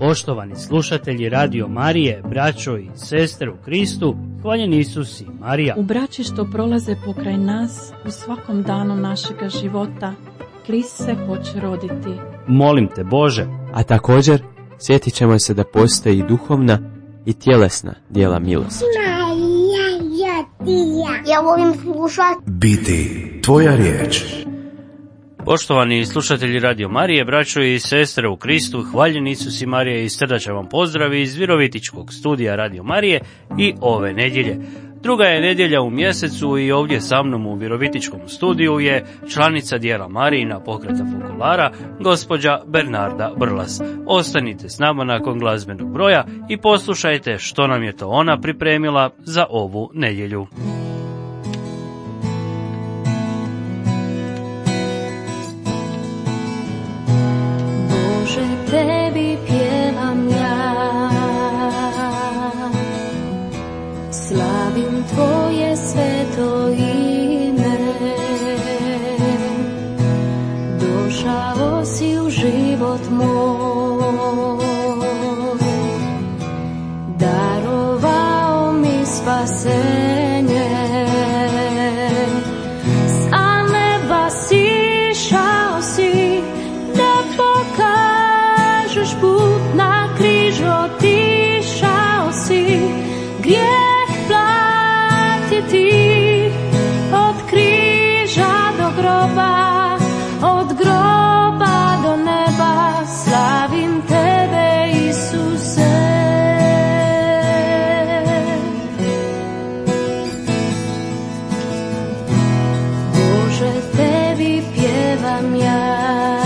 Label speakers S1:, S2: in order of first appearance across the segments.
S1: Poštovani slušatelji Radio Marije, braćo i sestre u Kristu, hvaljen Isus i Marija.
S2: U braći što prolaze pokraj nas, u svakom danu našega života, Krist se hoće roditi.
S1: Molim te Bože.
S3: A također, sjetit ćemo se da postoji i duhovna i tjelesna djela milosti.
S4: Ja volim slušati.
S5: Biti tvoja riječ.
S1: Poštovani slušatelji Radio Marije, braćo i sestre u Kristu, hvaljen Isus i Marija i srdačan vam pozdrav iz Virovitičkog studija Radio Marije i ove nedjelje. Druga je nedjelja u mjesecu i ovdje sa mnom u Virovitičkom studiju je članica Dijela Marijina pokreta Fokolara, gospođa Bernarda Brlas. Ostanite s nama nakon glazbenog broja i poslušajte što nam je to ona pripremila za ovu nedjelju.
S6: Tebi pjevam ja, slavim tvoje sveto ime, došao si u život moj, darovao mi spasenje, sa neba sišao si da pokažeš put, na križ otišao si, grijeh platiti, od križa do groba, od groba do neba, slavim tebe Isuse. Bože, tebi pjevam ja,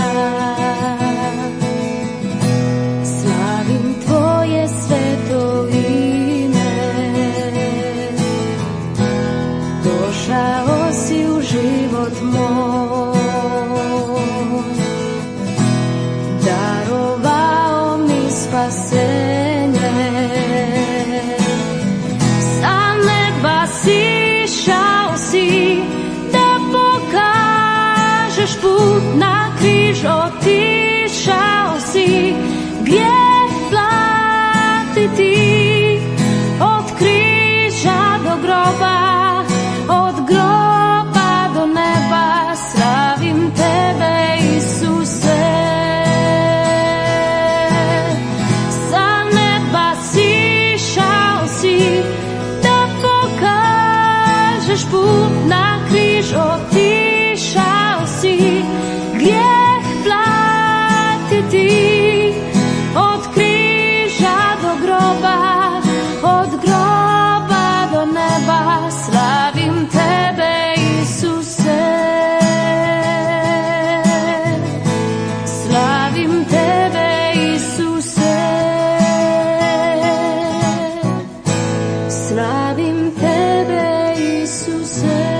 S6: došao si u život moj, darovao mi spasenje, sa neba sišao si da pokažeš put, na križ otišao si, grijeh platiti, od križa do groba, od groba do neba, slavim tebe Isuse. Sa neba sišao si da pokažeš put, na križ otišao si, grijeh platiti, od križa do groba, od groba do neba, slavim tebe Isuse, slavim tebe Isuse, slavim tebe Isuse.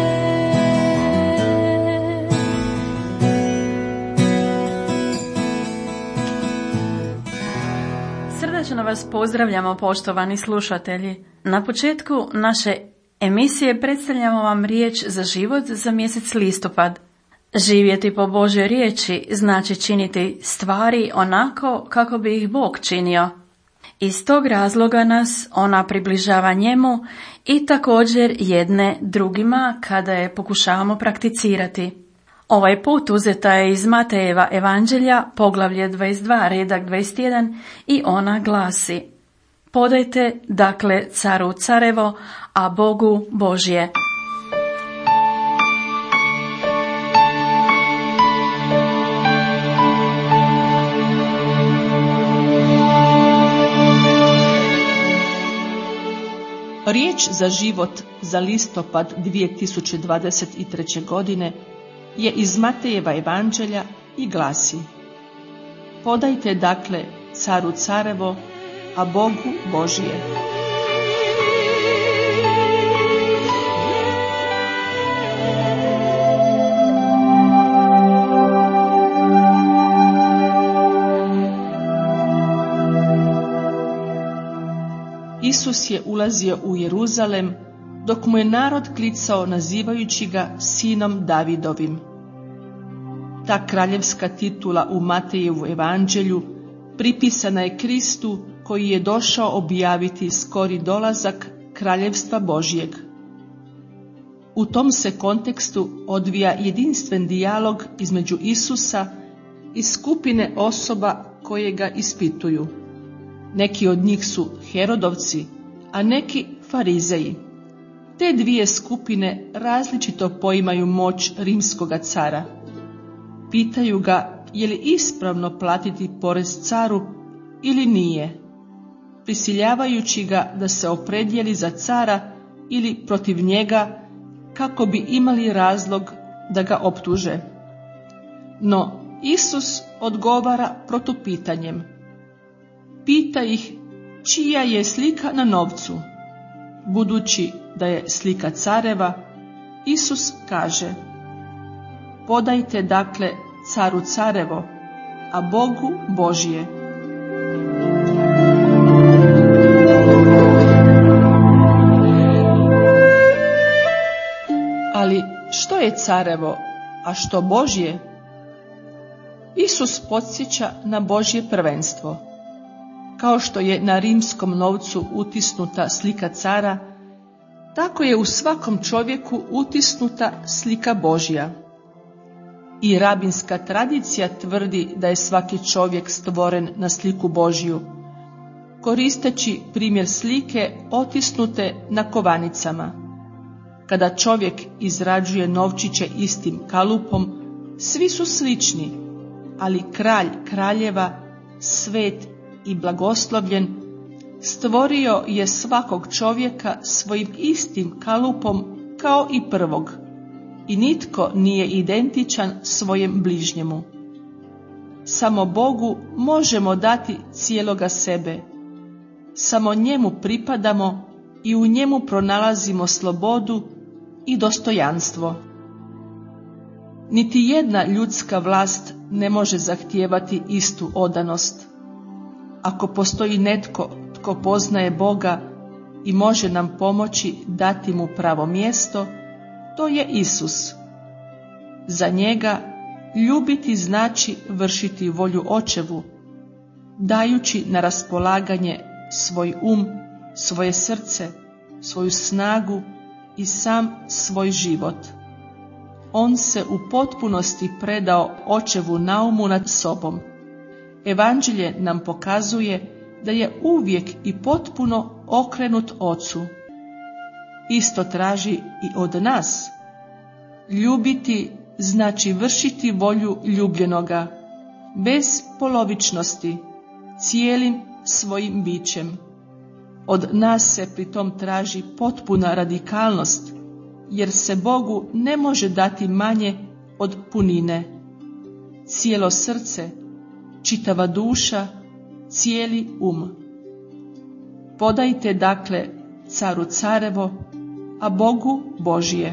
S2: Srdačno vas pozdravljamo, poštovani slušatelji. Na početku naše emisije predstavljamo vam riječ za život za mjesec listopad. Živjeti po Božjoj riječi znači činiti stvari onako kako bi ih Bog činio. Iz tog razloga nas ona približava njemu i također jedne drugima kada je pokušavamo prakticirati. Ovaj put uzeta je iz Matejeva evanđelja, poglavlje 22, redak 21 i ona glasi: Podajte, dakle, caru carevo, a Bogu Božje.
S7: Riječ za život za listopad 2023. godine je iz Matejeva evanđelja i glasi: Podajte, dakle, caru carevo, a Bogu Božje. Isus je ulazio u Jeruzalem dok mu je narod klicao nazivajući ga sinom Davidovim. Ta kraljevska titula u Matejevu evanđelju pripisana je Kristu koji je došao objaviti skori dolazak Kraljevstva Božjeg. U tom se kontekstu odvija jedinstven dijalog između Isusa i skupine osoba koje ga ispituju. Neki od njih su Herodovci, a neki Farizeji. Te dvije skupine različito poimaju moć rimskoga cara. Pitaju ga je li ispravno platiti porez caru ili nije, prisiljavajući ga da se opredijeli za cara ili protiv njega kako bi imali razlog da ga optuže. No, Isus odgovara protupitanjem. Pita ih čija je slika na novcu. Budući da je slika careva, Isus kaže: podajte dakle caru carevo, a Bogu Božje. Ali što je carevo, a što Božje? Isus podsjeća na Božje prvenstvo. Kao što je na rimskom novcu utisnuta slika cara, tako je u svakom čovjeku utisnuta slika Božja. I rabinska tradicija tvrdi da je svaki čovjek stvoren na sliku Božju, koristeći primjer slike otisnute na kovanicama. Kada čovjek izrađuje novčiće istim kalupom, svi su slični, ali kralj kraljeva, svet i blagoslovljen, stvorio je svakog čovjeka svojim istim kalupom kao i prvog, i nitko nije identičan svojem bližnjemu. Samo Bogu možemo dati cijeloga sebe. Samo njemu pripadamo i u njemu pronalazimo slobodu i dostojanstvo. Niti jedna ljudska vlast ne može zahtijevati istu odanost. Ako postoji netko tko poznaje Boga i može nam pomoći dati mu pravo mjesto, to je Isus. Za njega ljubiti znači vršiti volju Očevu, dajući na raspolaganje svoj svoje srce, svoju snagu i sam svoj život. On se u potpunosti predao Očevu naumu nad sobom. Evanđelje nam pokazuje da je uvijek i potpuno okrenut Ocu. Isto traži i od nas. Ljubiti znači vršiti volju ljubljenoga, bez polovičnosti, cijelim svojim bićem. Od nas se pritom traži potpuna radikalnost, jer se Bogu ne može dati manje od punine. Cijelo srce, čitava duša, cijeli Podajte dakle caru carevo, a Bogu Božje.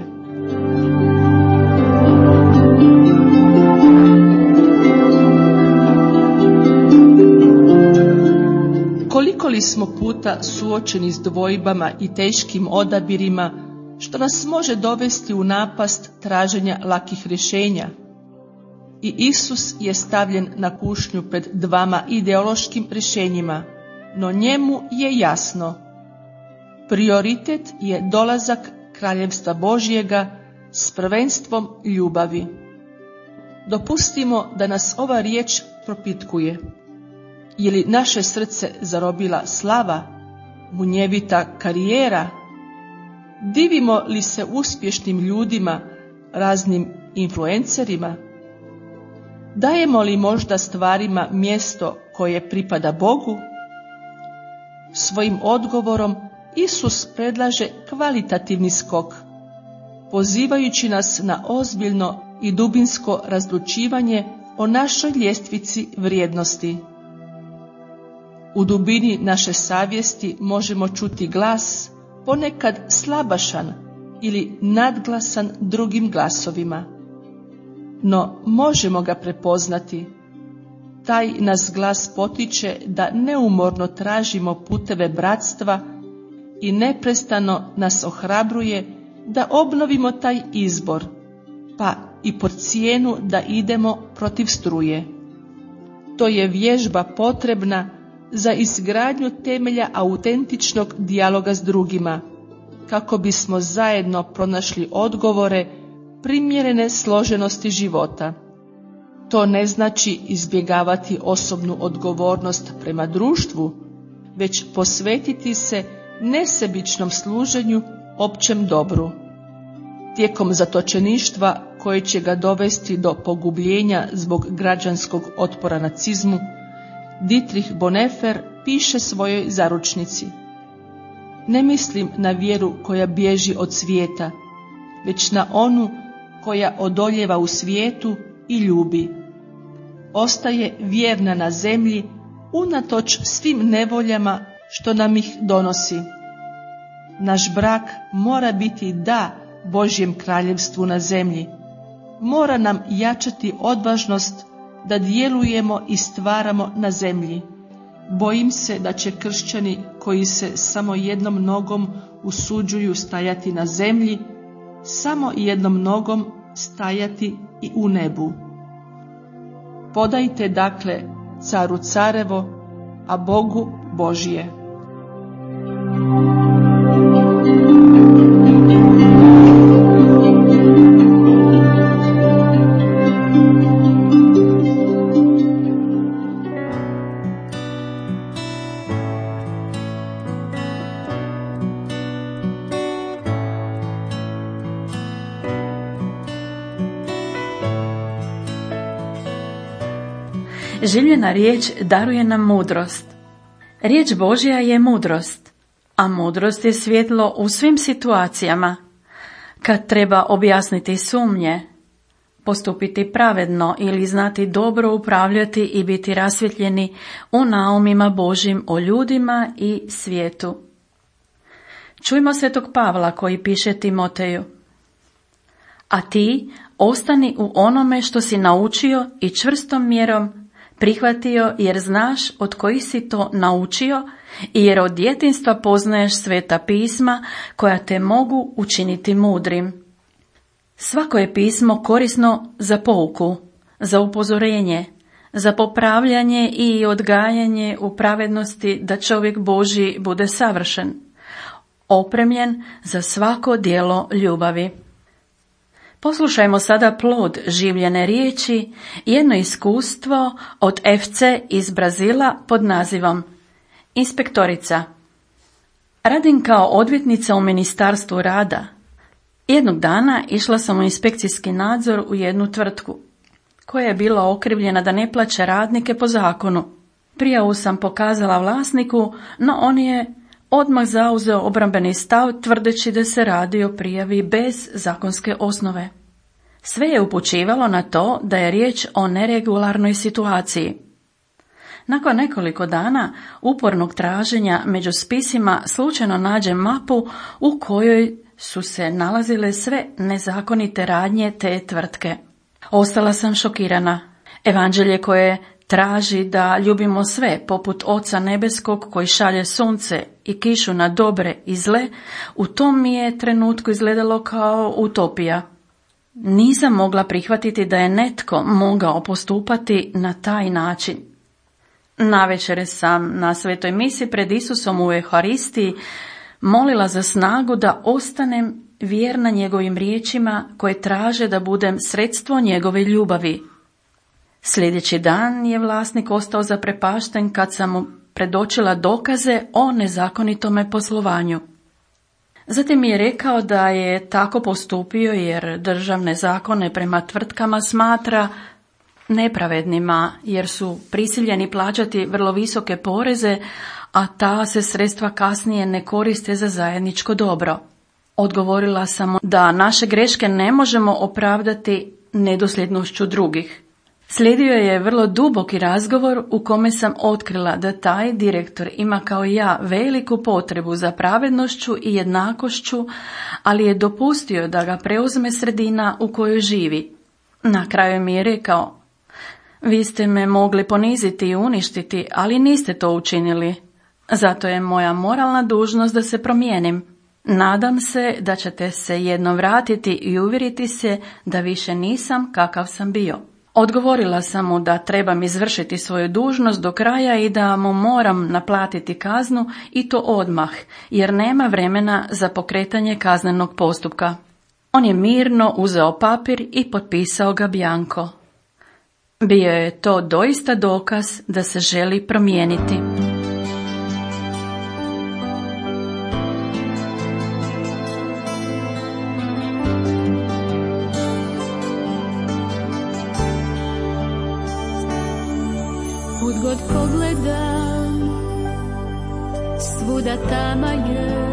S7: Koliko li smo puta suočeni s dvojbama i teškim odabirima, što nas može dovesti u napast traženja lakih rješenja? I Isus je stavljen na kušnju pred dvama ideološkim rješenjima, no njemu je jasno. Prioritet je dolazak Kraljevstva Božjega s prvenstvom ljubavi. Dopustimo da nas ova riječ propitkuje. Je li naše srce zarobila slava, munjevita karijera? Divimo li se uspješnim ljudima, raznim influencerima? Dajemo li možda stvarima mjesto koje pripada Bogu? Svojim odgovorom Isus predlaže kvalitativni skok, pozivajući nas na ozbiljno i dubinsko razlučivanje o našoj ljestvici vrijednosti. U dubini naše savjesti možemo čuti glas, ponekad slabašan ili nadglasan drugim glasovima. No možemo ga prepoznati. Taj nas glas potiče da neumorno tražimo puteve bratstva i neprestano nas ohrabruje da obnovimo taj izbor, pa i pod cijenu da idemo protiv struje. To je vježba potrebna za izgradnju temelja autentičnog dijaloga s drugima, kako bismo zajedno pronašli odgovore primjerene složenosti života. To ne znači izbjegavati osobnu odgovornost prema društvu, već posvetiti se nesebičnom služenju općem dobru. Tijekom zatočeništva koje će ga dovesti do pogubljenja zbog građanskog otpora nacizmu, Dietrich Bonhoeffer piše svojoj zaručnici: ne mislim na vjeru koja bježi od svijeta, već na onu koja odoljeva u svijetu i ljubi. Ostaje vjerna na zemlji unatoč svim nevoljama što nam ih donosi. Naš brak mora biti da Božjem kraljevstvu na zemlji. Mora nam jačati odvažnost da djelujemo i stvaramo na zemlji. Bojim se da će kršćani koji se samo jednom nogom usuđuju stajati na zemlji, samo jednom nogom stajati i u nebu. Podajte dakle caru carevo, a Bogu Božje.
S2: Življena riječ daruje nam mudrost. Riječ Božja je mudrost, a mudrost je svjetlo u svim situacijama. Kad treba objasniti sumnje, postupiti pravedno ili znati dobro upravljati i biti rasvjetljeni u naumima Božjim o ljudima i svijetu. Čujmo svetog Pavla koji piše Timoteju: a ti ostani u onome što si naučio i čvrstom mjerom prihvatio, jer znaš od kojih si to naučio i jer od djetinjstva poznaješ sveta pisma koja te mogu učiniti mudrim. Svako je pismo korisno za pouku, za upozorenje, za popravljanje i odgajanje u pravednosti, da čovjek Božji bude savršen, opremljen za svako djelo ljubavi. Poslušajmo sada plod življene riječi, jedno iskustvo od FC iz Brazila pod nazivom Inspektorica. Radim kao odvjetnica u Ministarstvu rada. Jednog dana išla sam u inspekcijski nadzor u jednu tvrtku, koja je bila okrivljena da ne plaća radnike po zakonu. Prijavu sam pokazala vlasniku, no on je odmah zauzeo obrambeni stav, tvrdeći da se radi o prijavi bez zakonske osnove. Sve je upućivalo na to da je riječ o neregularnoj situaciji. Nakon nekoliko dana upornog traženja među spisima slučajno nađem mapu u kojoj su se nalazile sve nezakonite radnje te tvrtke. Ostala sam šokirana. Evanđelje koje traži da ljubimo sve, poput Oca nebeskog koji šalje sunce i kišu na dobre i zle, u tom mi je trenutku izgledalo kao utopija. Nisam mogla prihvatiti da je netko mogao postupati na taj način. Navečer sam na svetoj misi pred Isusom u Euharistiji molila za snagu da ostanem vjerna njegovim riječima koje traže da budem sredstvo njegove ljubavi. Sljedeći dan je vlasnik ostao zaprepašten kad sam mu predočila dokaze o nezakonitome poslovanju. Zatim mi je rekao da je tako postupio jer državne zakone prema tvrtkama smatra nepravednima, jer su prisiljeni plaćati vrlo visoke poreze, a ta se sredstva kasnije ne koriste za zajedničko dobro. Odgovorila sam mu da naše greške ne možemo opravdati nedosljednošću drugih. Slijedio je vrlo duboki razgovor u kome sam otkrila da taj direktor ima kao i ja veliku potrebu za pravednošću i jednakošću, ali je dopustio da ga preuzme sredina u kojoj živi. Na kraju mi je rekao: vi ste me mogli poniziti i uništiti, ali niste to učinili. Zato je moja moralna dužnost da se promijenim. Nadam se da ćete se jednom vratiti i uvjeriti se da više nisam kakav sam bio. Odgovorila sam mu da trebam izvršiti svoju dužnost do kraja i da mu moram naplatiti kaznu i to odmah, jer nema vremena za pokretanje kaznenog postupka. On je mirno uzeo papir i potpisao ga bjanko. Bio je to doista dokaz da se želi promijeniti.
S6: Kud god pogledam, svuda tama je,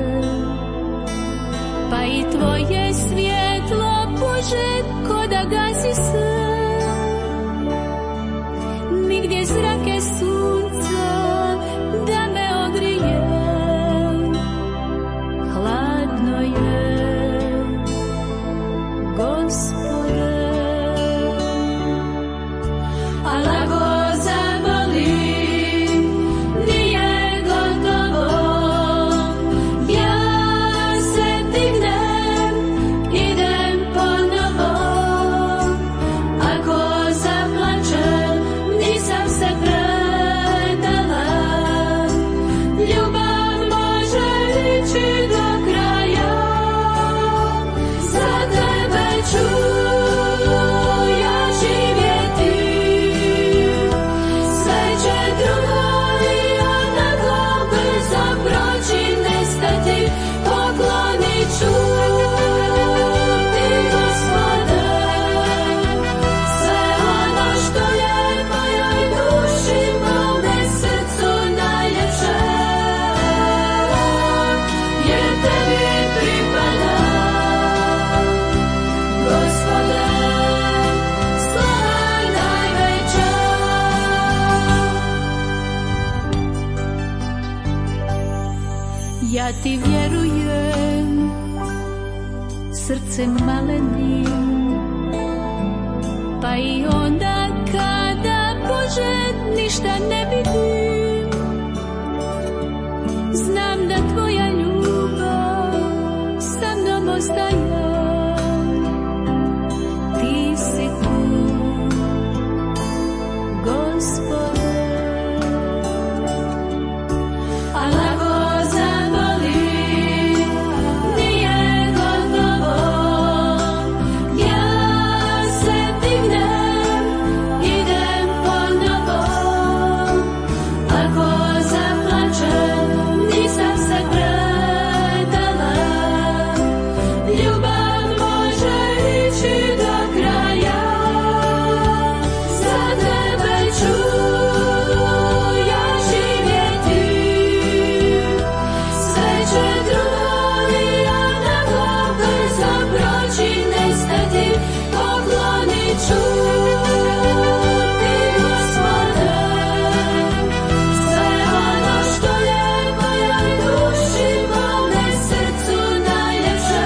S6: pa i tvoje svjetlo, Bože, ko da gasi se. Nigdje zrake sunca da me ogrije, hladno je, Gospode. A lago zaboli, nije gotovo, ja se dignem, idem ponovo. Ako zaplačem, nisam se predala, ljubav može ići do kraja, za tebe ću ja živjeti, sve će drugo i onako brzo proći, nestati, poklonit ću ti, Gospode, sve ono što je mojoj duši, mome srcu najljepše, jer tebi pripada, Gospode, slava najveća. Ja ti vjerujem, srcem malenim, pa i onda kada, Bože, ništa ne vidim, znam da tvoja ljubav sa mnom ostaje, ti si tu, Gospode. A lago zaboli, nije gotovo, ja se dignem, idem ponovo. Ako zaplačem, nisam se predala, ljubav može ići do kraja, za tebe ću ja živjeti, sve će drugo i onako brzo proći, nestati, poklonit ću ti, Gospode, sve ono što je mojoj duši, mome srcu najljepše,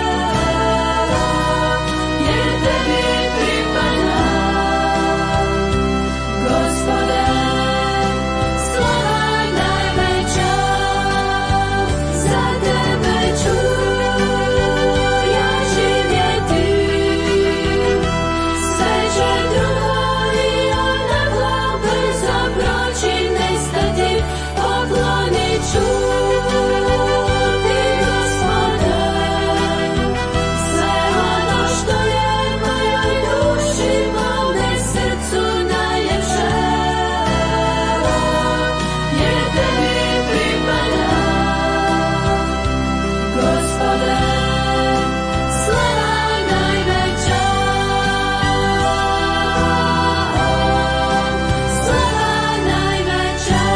S6: jer tebi pripada, Gospode, slava najveća, za tebe ću ja živjeti, sve će drugo i onako brzo proći, nestati, poklonit ću ti, Gospode, sve ono što je mojoj duši, mome srcu najljepše, jer tebi pripada, Gospode, slava najveća, slava najveća.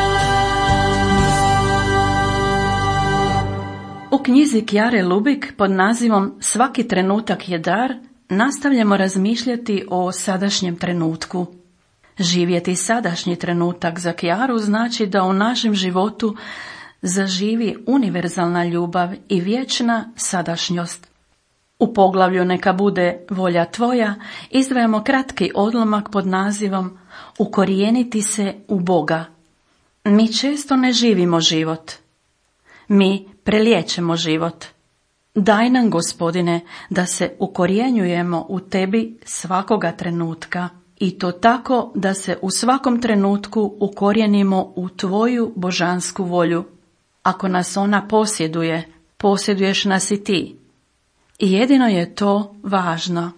S2: U knjizi Kjare Lubik pod nazivom Svaki trenutak je dar nastavljamo razmišljati o sadašnjem trenutku. Živjeti sadašnji trenutak za Kjaru znači da u našem životu zaživi univerzalna ljubav i vječna sadašnjost. U poglavlju Neka bude volja tvoja izdvajamo kratki odlomak pod nazivom Ukorijeniti se u Boga. Mi često ne živimo život. Mi preliječemo život. Daj nam, Gospodine, da se ukorjenjujemo u Tebi svakoga trenutka i to tako da se u svakom trenutku ukorijenimo u Tvoju božansku volju. Ako nas ona posjeduje, posjeduješ nas i Ti. I jedino je to važno.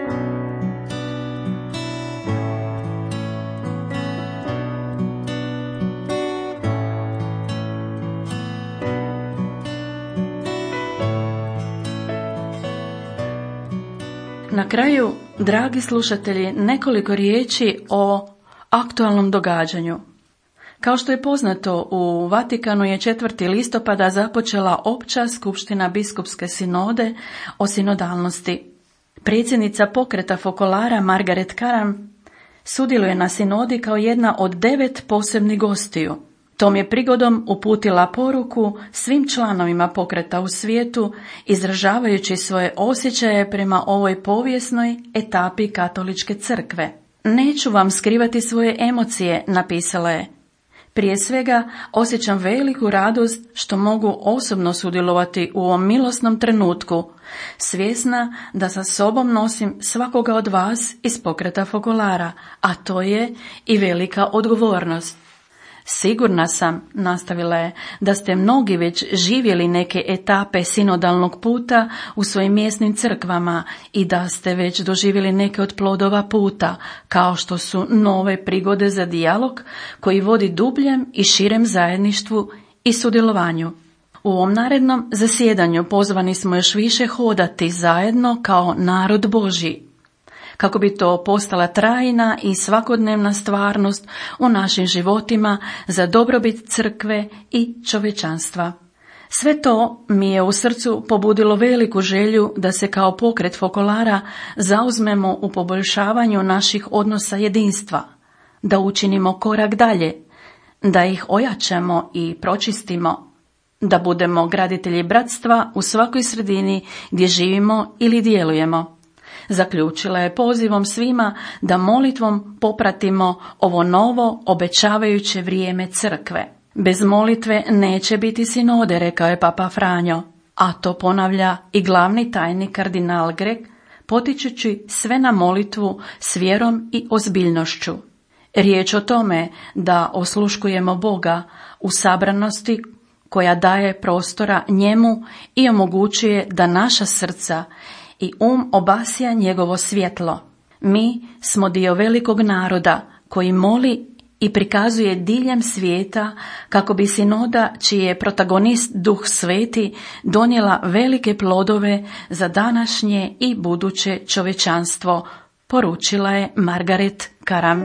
S2: Na kraju, dragi slušatelji, nekoliko riječi o aktualnom događanju. Kao što je poznato, u Vatikanu je 4. listopada započela opća skupština biskupske sinode o sinodalnosti. Predsjednica pokreta Fokolara Margaret Karam sudjeluje na sinodi kao jedna od 9 posebnih gostiju. Tom je prigodom uputila poruku svim članovima pokreta u svijetu, izražavajući svoje osjećaje prema ovoj povijesnoj etapi katoličke crkve. Neću vam skrivati svoje emocije, napisala je. Prije svega osjećam veliku radost što mogu osobno sudjelovati u ovom milosnom trenutku, svjesna da sa sobom nosim svakoga od vas iz pokreta Fokolara, a to je i velika odgovornost. Sigurna sam, nastavila je, da ste mnogi već živjeli neke etape sinodalnog puta u svojim mjesnim crkvama i da ste već doživjeli neke od plodova puta, kao što su nove prigode za dijalog koji vodi dubljem i širem zajedništvu i sudjelovanju. U ovom narednom zasjedanju pozvani smo još više hodati zajedno kao narod Božji, kako bi to postala trajna i svakodnevna stvarnost u našim životima za dobrobit crkve i čovječanstva. Sve to mi je u srcu pobudilo veliku želju da se kao pokret Fokolara zauzmemo u poboljšavanju naših odnosa jedinstva, da učinimo korak dalje, da ih ojačamo i pročistimo, da budemo graditelji bratstva u svakoj sredini gdje živimo ili djelujemo. Zaključila je pozivom svima da molitvom popratimo ovo novo, obećavajuće vrijeme crkve. Bez molitve neće biti sinode, rekao je Papa Franjo, a to ponavlja i glavni tajnik kardinal Grek, potičući sve na molitvu s vjerom i ozbiljnošću. Riječ o tome da osluškujemo Boga u sabranosti koja daje prostora njemu i omogućuje da naša srca i obasja njegovo svjetlo. Mi smo dio velikog naroda koji moli i prikazuje diljem svijeta kako bi sinoda, čiji je protagonist Duh Sveti, donijela velike plodove za današnje i buduće čovječanstvo, poručila je Margaret Karam.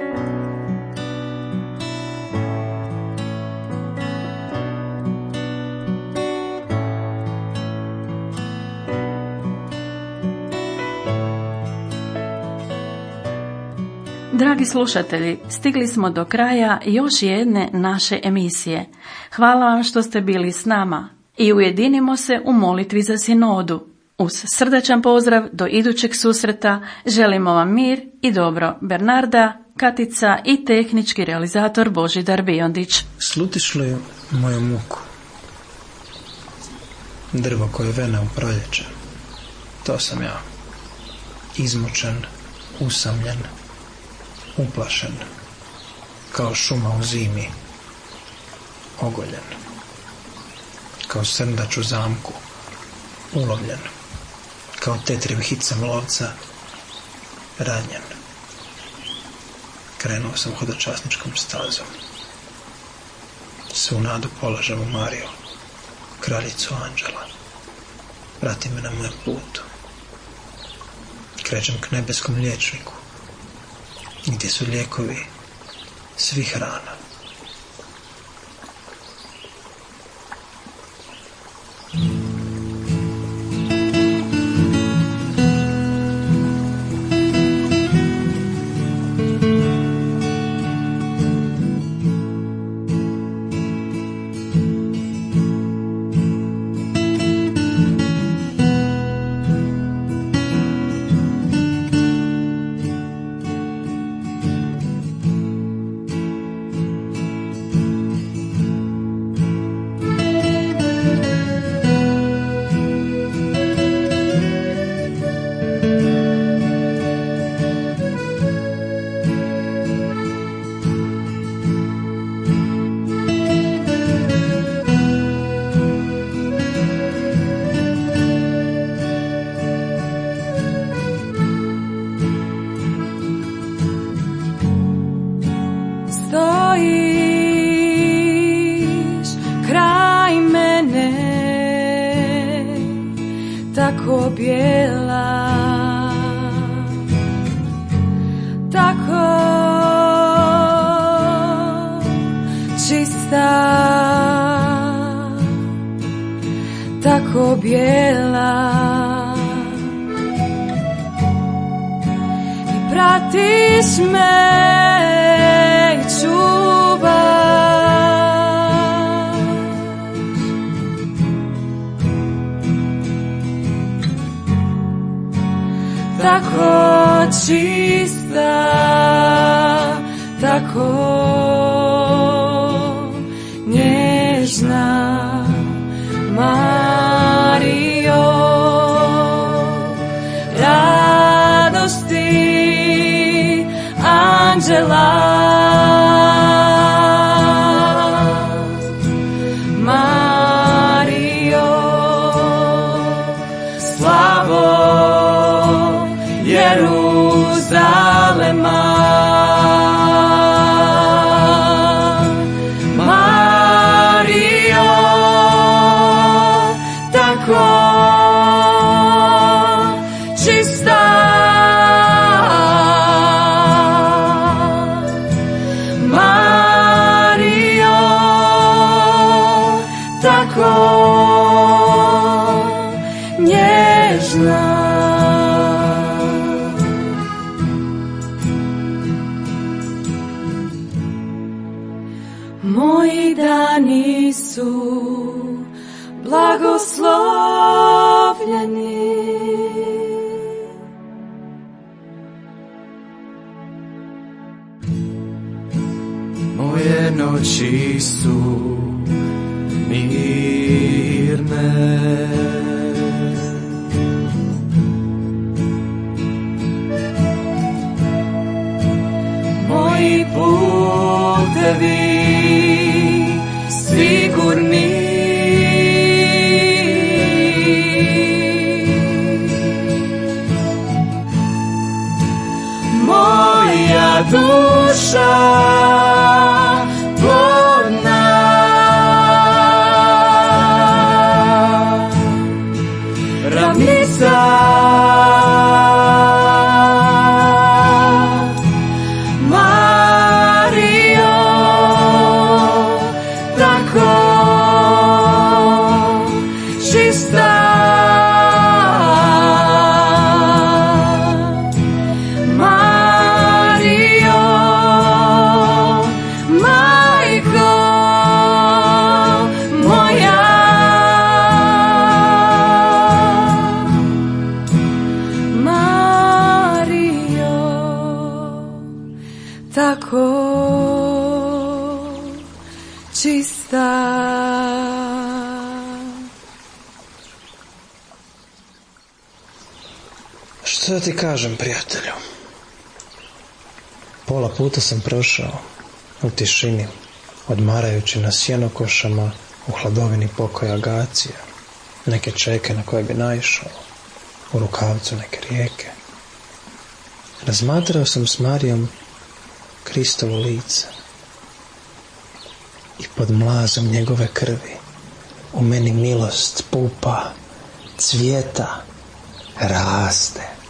S2: Dragi slušatelji, stigli smo do kraja još jedne naše emisije. Hvala vam što ste bili s nama i ujedinimo se u molitvi za sinodu. Uz srdačan pozdrav do idućeg susreta želimo vam mir i dobro. Bernarda, Katica i tehnički realizator Božidar Biondić.
S8: Slutiš li moju muku? Drvo koje vene u proljeće. To sam ja. Izmučen, usamljen, uplašen, kao šuma u zimi, ogoljen, kao srndač u zamku, ulovljen, kao tetriv hicam lovca, ranjen. Krenuo sam hodočasničkom stazom. Svu nadu polažem u Mariju, kraljicu anđela. Prati me na mojem putu. Krećem k nebeskom liječniku, gdje su lijekovi svih rana.
S6: stojiš kraj mene, tako bijela, tako čista, tako bijela, i pratiš me i čuvaš, tako čista, tako nježna, Marijo, radosti anđela, Marijo, slavo Jeruzalema, čista, Marijo, tako nježna. Moji dani su blagoslovljeni,
S5: moje noći su mirne,
S6: moji putevi sigurni, moja duša plodna, ravnica, Marijo, tako čista, tako čista.
S8: Što da ti kažem, prijatelju? Pola puta sam prošao u tišini, odmarajući na sjenokošama u hladovini pokoja Agacija, neke čeke na koje bi naišao, u rukavcu neke rijeke. Razmatrao sam s Marijom Kristovo lice i pod mlazom njegove krvi u meni milost pupa, cvjeta, raste.